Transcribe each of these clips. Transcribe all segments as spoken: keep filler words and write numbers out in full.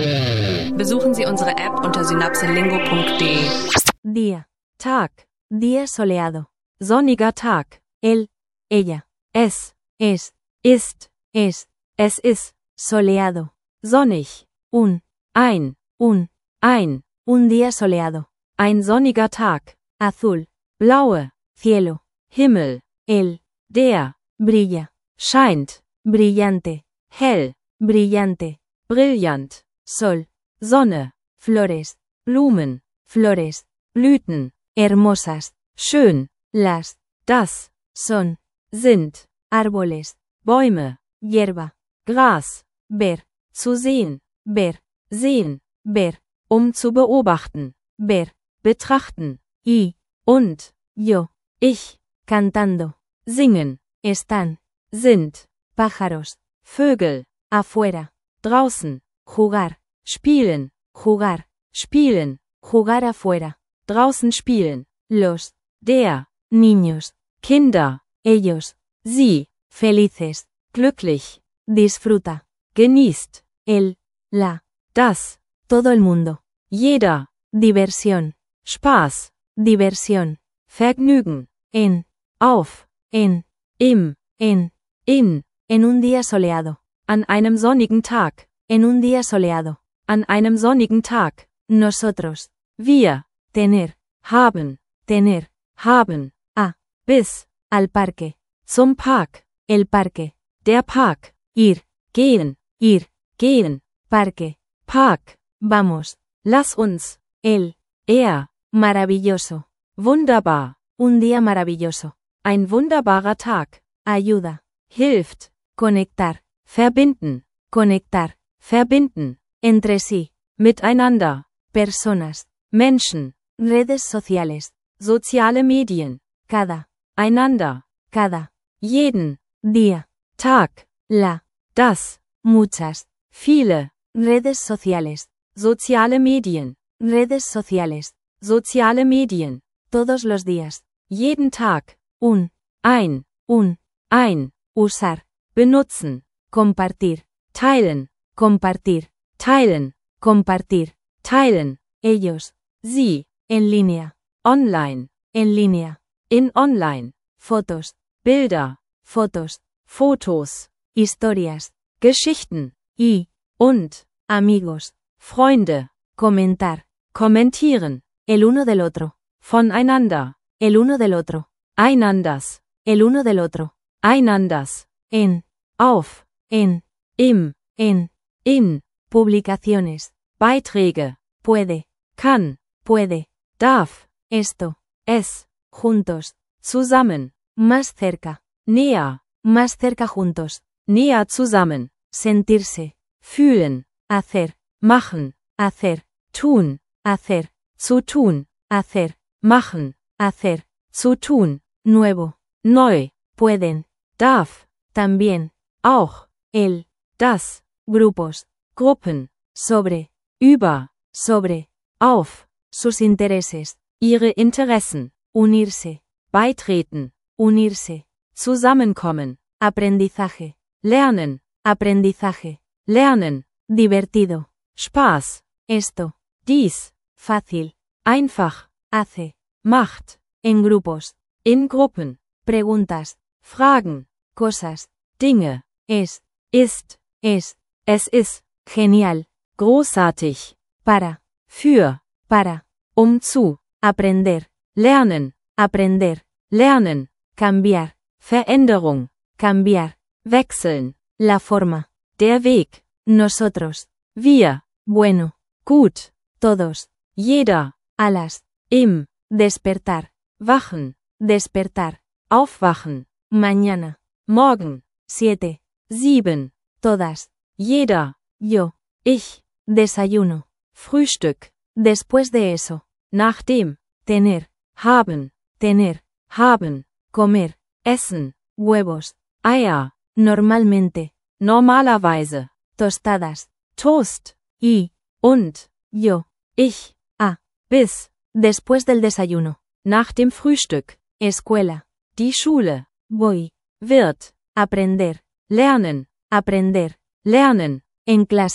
Besuchen Sie unsere App unter synapselingo punkt de. Día. Tag. Día soleado. Sonniger Tag. Él. Ella. Es. Es. Ist. Es. Es ist. Soleado. Sonnig. Un. Ein. Un. Ein. Un día soleado. Ein sonniger Tag. Azul. Blaue. Cielo. Himmel. El. Der. Brilla. Scheint. Brillante. Hell. Brillante. Brillant. Sol. Sonne. Flores. Blumen. Flores. Blüten. Hermosas. Schön. Las. Das. Son. Sind. Árboles. Bäume. Hierba. Gras. Ver. Zu sehen. Ver. Sehen. Ver. Um zu beobachten. Ver. Betrachten. Y. Und. Yo. Ich. Cantando. Singen. Están. Sind. Pájaros. Vögel. Afuera. Draußen. Jugar. Spielen. Jugar. Spielen. Jugar afuera. Draußen spielen. Los. Der. Niños. Kinder. Ellos. Sie. Felices. Glücklich. Disfruta. Genießt. El. La. Das. Todo el mundo. Jeder. Diversión. Spaß. Diversión. Vergnügen. En. Auf. En. Im. En. In. En un día soleado. An einem sonnigen Tag. En un día soleado. An einem sonnigen Tag. Nosotros. Wir. Tener. Haben. Tener. Haben. A. Bis. Al parque. Zum Park. El parque. Der Park. Ir. Gehen. Ir. Gehen. Parque. Park. Vamos. Lass uns. El. Er. Maravilloso. Wunderbar. Un día maravilloso. Ein wunderbarer Tag. Ayuda. Hilft. Conectar. Verbinden. Conectar. Verbinden. Entre sí. Miteinander. Personas. Menschen. Redes sociales. Soziale Medien. Cada. Einander. Cada. Jeden. Día. Tag. La. Das. Muchas. Viele. Redes sociales. Soziale Medien. Redes sociales. Soziale Medien. Todos los días. Jeden Tag. Un. Ein. Un. Ein. Usar. Benutzen. Compartir. Teilen. Compartir. Teilen. Compartir. Teilen. Ellos. Sie. En línea. Online. En línea. In online. Fotos. Bilder. Fotos. Fotos. Historias. Geschichten. Y. Und. Amigos. Freunde. Comentar. Kommentieren. El uno del otro. Voneinander. El uno del otro. Einanders. El uno del otro. Einanders. En. Auf. En. Im. En. In. Publicaciones. Beiträge. Puede. Kann. Puede. Darf. Esto. Es. Juntos. Zusammen. Más cerca. Näher. Más cerca juntos. Näher zusammen. Sentirse. Fühlen. Hacer. Machen. Hacer. Tun. Hacer. Zu tun. Hacer. Machen. Hacer. Zu tun. Nuevo. Neu. Pueden. Darf. También. Auch. El. Das. Grupos. Gruppen. Sobre. Über. Sobre. Auf. Sus intereses. Ihre Interessen. Unirse. Beitreten. Unirse. Zusammenkommen. Aprendizaje. Lernen. Aprendizaje. Lernen. Divertido. Spaß. Esto. Dies. Fácil. Einfach. Hace. Macht. En grupos. In Gruppen. Preguntas. Fragen. Cosas. Dinge. Es. Ist. Es. Es ist. Genial. Großartig. Para. Für. Para. Um zu. Aprender. Lernen. Aprender. Lernen. Cambiar. Veränderung. Cambiar. Wechseln. La forma. Der Weg. Nosotros. Wir. Bueno. Gut. Todos. Jeder. Alas. Im. Despertar. Wachen. Despertar. Aufwachen. Mañana. Morgen. Siete. Sieben. Todas. Jeder. Yo. Ich. Desayuno. Frühstück. Después de eso. Nachdem. Tener. Haben. Tener. Haben. Comer. Essen. Huevos. Eier. Normalmente. Normalerweise. Tostadas. Toast. Y. Und. Yo. Ich. A. Bis. Después del desayuno. Nach dem Frühstück. Escuela. Die Schule. Voy. Wird. Aprender. Lernen. Aprender. Lernen. En clase.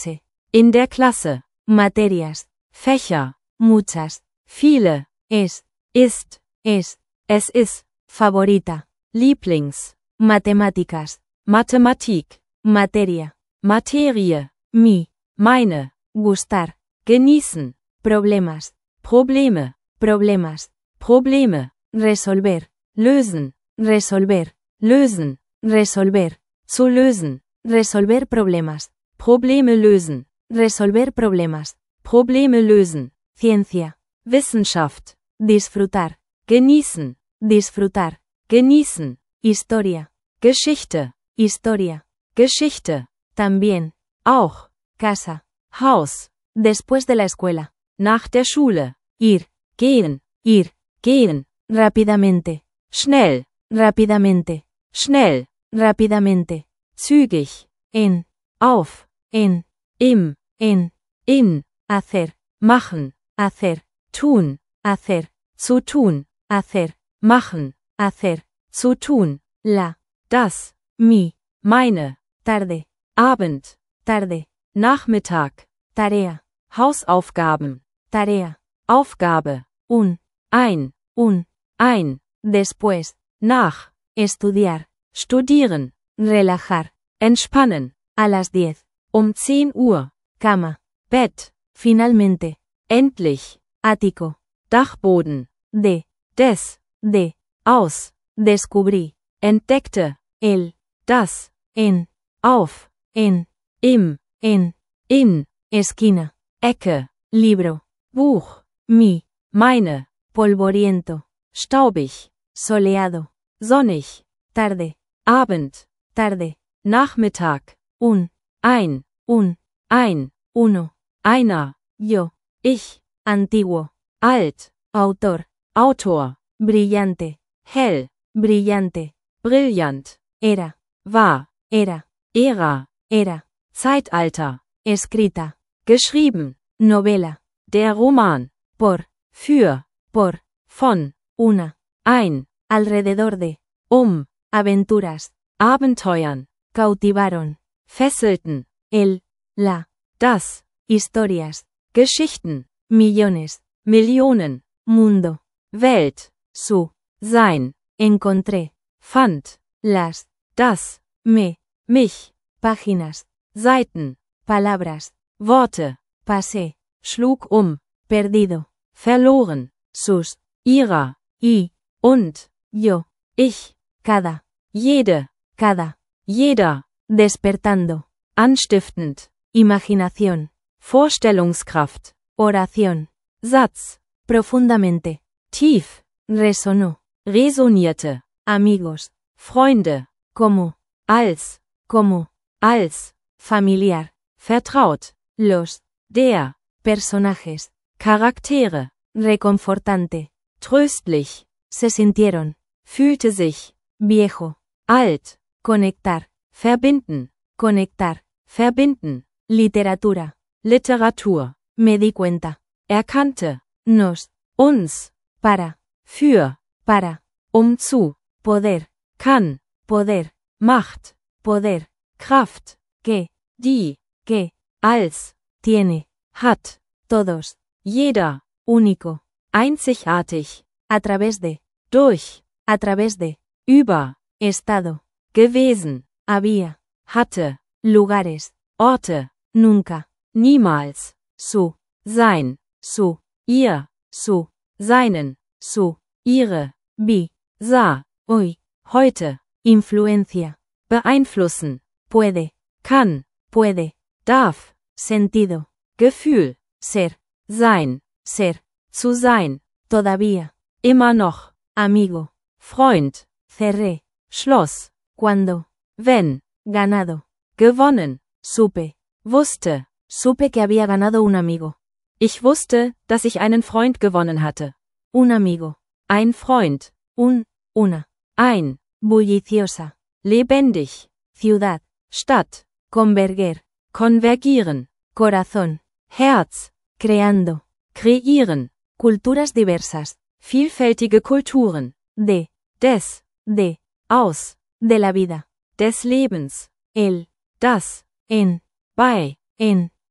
In der Klasse. Materias. Fächer. Muchas. Viele. Es. Ist. Es. Es ist. Favorita. Lieblings. Matemáticas. Mathematik. Materia. Materie. Mi. Meine. Gustar. Genießen. Problemas. Probleme. Problemas. Probleme. Resolver. Lösen. Resolver. Lösen. Resolver. Zu lösen. Resolver problemas. Probleme lösen. Resolver problemas. Probleme lösen. Ciencia. Wissenschaft. Disfrutar. Genießen. Disfrutar. Genießen. Historia. Geschichte. Historia. Geschichte. También. Auch. Casa. Haus. Después de la escuela. Nach der Schule. Ir. Gehen. Ir. Gehen. Rápidamente. Schnell. Rápidamente. Schnell. Rápidamente. Zügig. En. Auf. En. Im. En. In. Hacer. Machen. Hacer. Tun. Hacer. Zu tun. Hacer. Machen. Hacer. Zu tun. La. Das. Mi. Meine. Tarde. Abend. Tarde. Nachmittag. Tarea. Hausaufgaben. Tarea. Aufgabe. Un. Ein. Un. Ein. Después. Nach. Estudiar. Studieren. Relajar. Entspannen. A las diez. Um zehn Uhr. Cama. Bett. Finalmente. Endlich. Ático. Dachboden. De. Des. De. Aus. Descubrí. Entdeckte. El. Das. En. Auf. En. Im. En. In. Esquina. Ecke. Libro. Buch. Mi. Meine. Polvoriento. Staubig. Soleado. Sonnig. Tarde. Abend. Tarde. Nachmittag. Un. Ein. Un. Ein. Uno. Einer. Yo. Ich. Antiguo. Alt. Autor. Autor. Brillante. Hell. Brillante. Brillant. Era. War. Era. Ära. Era. Zeitalter. Escrita. Geschrieben. Novela. Der Roman. Por. Für. Por. Von. Una. Ein. Alrededor de. Um. Aventuras. Abenteuern. Cautivaron. Fesselten. El. La. Das. Historias. Geschichten. Millones. Millionen. Mundo. Welt. Su. Sein. Encontré. Fand. Las. Das. Me. Mich. Páginas. Seiten. Palabras. Worte. Pasé. Schlug um. Perdido. Verloren. Sus. Ihrer. Y. Und. Yo. Ich. Cada. Jede. Cada. Jeder. Despertando. Anstiftend. Imaginación. Vorstellungskraft. Oración. Satz. Profundamente. Tief. Resonó. Resonierte. Amigos. Freunde. Como. Als. Como. Als. Familiar. Vertraut. Los. Der. Personajes. Charaktere. Reconfortante. Tröstlich. Se sintieron. Fühlte sich. Viejo. Alt. Conectar. Verbinden. Conectar. Verbinden. Literatura. Literatur. Me di cuenta. Erkannte. Nos. Uns. Para. Für. Para. Um zu. Poder. Kann. Poder. Macht. Poder. Kraft. Que. Die. Que. Als. Tiene. Hat. Todos. Jeder. Único. Einzigartig. A través de. Durch. A través de. Über. Estado. Gewesen. Había. Hatte. Lugares. Orte. Nunca. Niemals. Su. Sein. Su. Ihr. Su. Seinen. Su. Ihre. Vi. Sah. Hoy. Heute. Influencia. Beeinflussen. Puede. Kann. Puede. Darf. Sentido. Gefühl. Ser. Sein. Ser. Zu sein. Todavía. Immer noch. Amigo. Freund. Cerré. Schloss. Cuando. Wenn. Ganado. Gewonnen. Supe. Wusste. Supe que había ganado un amigo. Ich wusste, dass ich einen Freund gewonnen hatte. Un amigo. Ein Freund. Un. Una. Ein. Bulliciosa. Lebendig. Ciudad. Stadt. Converger. Konvergieren. Corazón. Herz. Creando. Kreieren. Culturas diversas. Vielfältige Kulturen. De. Des. De. Aus. De la vida. Des Lebens. El. Das. En. Bei. En.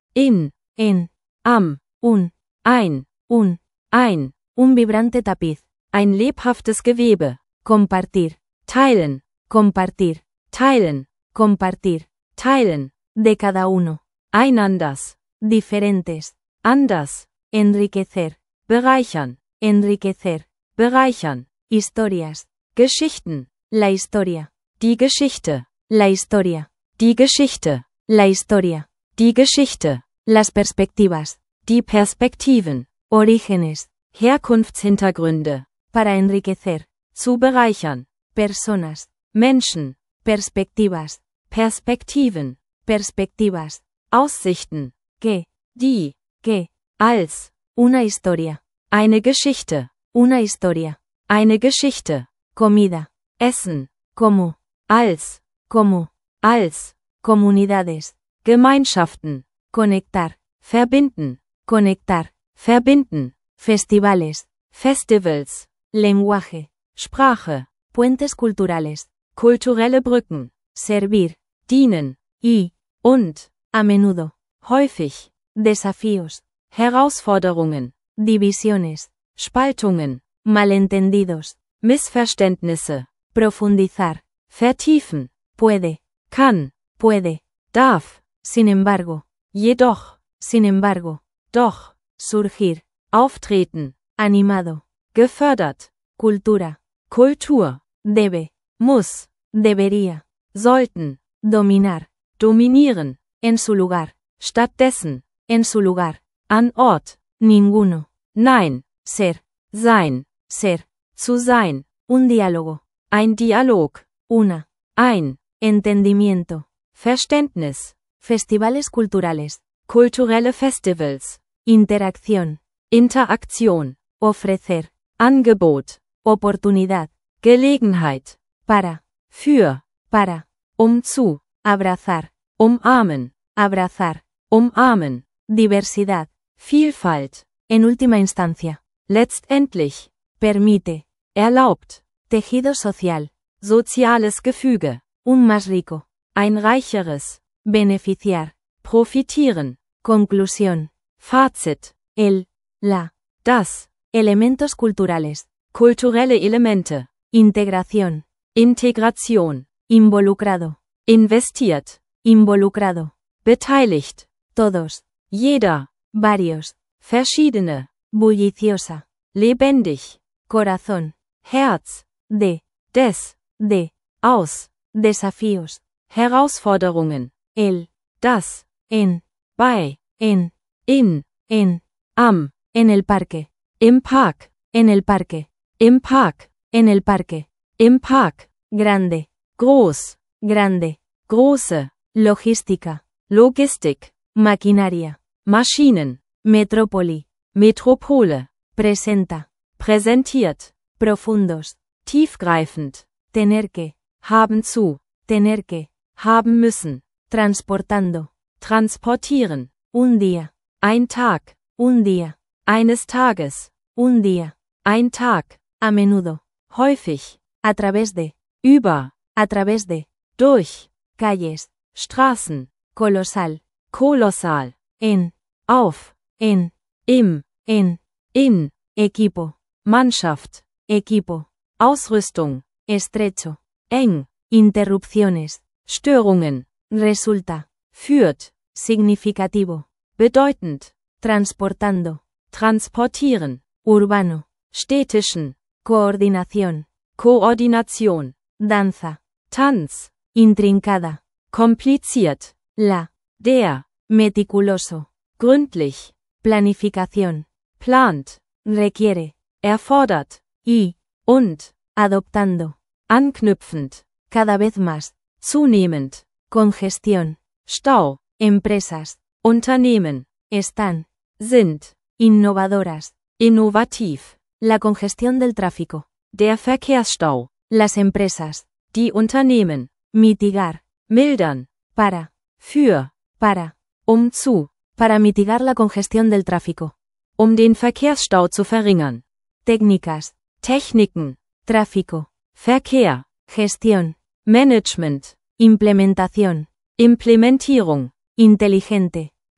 in, en, am, un, ein, un, ein, un vibrante tapiz, ein lebhaftes Gewebe, compartir, teilen, compartir, teilen, compartir, teilen, de cada uno, einanders, diferentes, anders, enriquecer, bereichern, enriquecer, bereichern, historias, Geschichten, la historia, die Geschichte, la historia, die Geschichte, la historia, die Geschichte, las perspectivas, die Perspektiven, orígenes, Herkunftshintergründe, para enriquecer, zu bereichern, personas, Menschen, perspectivas, Perspektiven, perspectivas, Aussichten, que, die, que, als, una historia, eine Geschichte, una historia, eine Geschichte, comida, Essen, como, als, como, als, comunidades, Gemeinschaften, conectar, verbinden, conectar, verbinden, festivales, Festivals, lenguaje, Sprache, puentes culturales, kulturelle Brücken, servir, dienen, y, und, a menudo, häufig, desafíos, Herausforderungen, divisiones, Spaltungen, malentendidos, Missverständnisse, profundizar, vertiefen, puede, kann, puede, darf, sin embargo, jedoch, sin embargo, doch, surgir, auftreten, animado, gefördert, cultura, Kultur, debe, muss, debería, sollten, dominar, dominieren, en su lugar, stattdessen, en su lugar, an Ort, ninguno, nein, ser, sein, ser, zu sein, un diálogo, ein Dialog, una, ein, entendimiento, Verständnis, festivales culturales, kulturelle Festivals, interacción, Interaktion, ofrecer, Angebot, oportunidad, Gelegenheit, para, für, para, um zu, abrazar, umarmen, abrazar, umarmen, diversidad, Vielfalt, en última instancia, letztendlich, permite, erlaubt, tejido social, soziales Gefüge, un más rico, ein reicheres, beneficiar, profitieren, conclusión, Fazit, el, la, das, elementos culturales, kulturelle Elemente, integración, Integration, involucrado, investiert, involucrado, beteiligt, todos, jeder, varios, verschiedene, bulliciosa, lebendig, corazón, Herz, de, des, de, aus, desafíos, Herausforderungen, el, das, en, bei, en, in, en, am, en el parque, im Park, en el parque, im Park, en el parque, im Park, grande, groß, grande, große, logística, Logistik, maquinaria, Maschinen, metrópoli, Metropole, presenta, präsentiert, profundos, tiefgreifend, tener que, haben zu, tener que, haben müssen, transportando, transportieren, un día, ein Tag, un día, eines Tages, un día, ein Tag, a menudo, häufig, a través de, über, a través de, durch, calles, Straßen, colosal, kolossal, en, auf, en, im, en, in, equipo, Mannschaft, equipo, Ausrüstung, estrecho, eng, interrupciones, Störungen, resulta, führt, significativo, bedeutend, transportando, transportieren, urbano, städtischen, coordinación, Koordination, danza, Tanz, intrincada, kompliziert, la, der, meticuloso, gründlich, planificación, plant, requiere, erfordert, y, und, adoptando, anknüpfend, cada vez más, zunehmend, congestión, Stau, empresas, Unternehmen, están, sind, innovadoras, innovativ, la congestión del tráfico, der Verkehrsstau, las empresas, die Unternehmen, mitigar, mildern, para, für, para, um zu, para mitigar la congestión del tráfico, um den Verkehrsstau zu verringern, técnicas, Techniken, tráfico, Verkehr, gestión, Management, implementación, Implementierung, inteligente,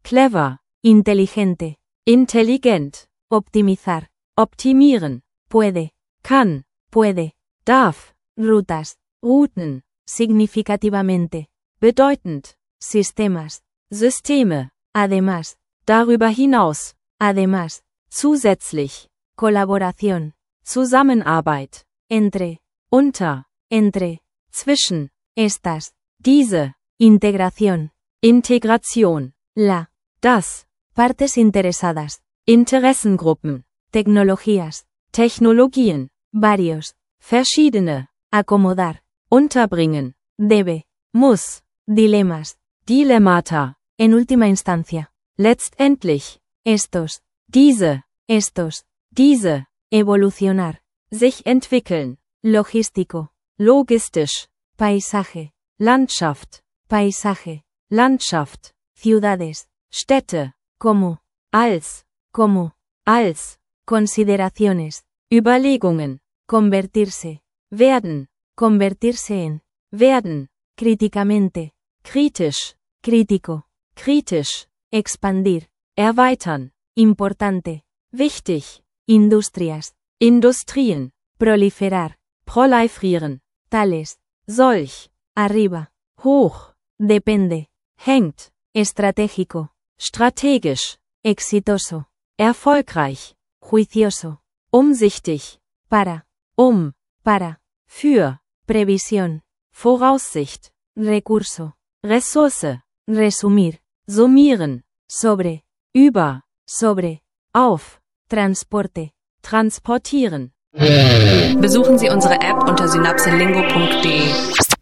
clever, inteligente, intelligent, optimizar, optimieren, puede, kann, puede, darf, rutas, Routen, significativamente, bedeutend, sistemas, Systeme, además, darüber hinaus, además, zusätzlich, colaboración, Zusammenarbeit, entre, unter, entre, zwischen, estas, diese, integración, Integration, la, das, partes interesadas, Interessengruppen, tecnologías, Technologien, varios, verschiedene, acomodar, unterbringen, debe, muss, dilemas, Dilemmata, en última instancia, letztendlich, estos, diese, estos, diese, evolucionar, sich entwickeln, logístico, logistisch, paisaje, Landschaft, paisaje, Landschaft, ciudades, Städte, como, als, como, als, consideraciones, Überlegungen, convertirse, werden, convertirse en, werden, críticamente, kritisch, crítico, kritisch, expandir, erweitern, importante, wichtig, industrias, Industrien, proliferar, proliferieren, tales, solch, arriba, hoch, depende, hängt, estratégico, strategisch, exitoso, erfolgreich, juicioso, umsichtig, para, um, para, für, previsión, Voraussicht, recurso, Ressource, resumir, summieren, sobre, über, sobre, auf, transporte. transportieren. Besuchen Sie unsere App unter synapselingo punkt de.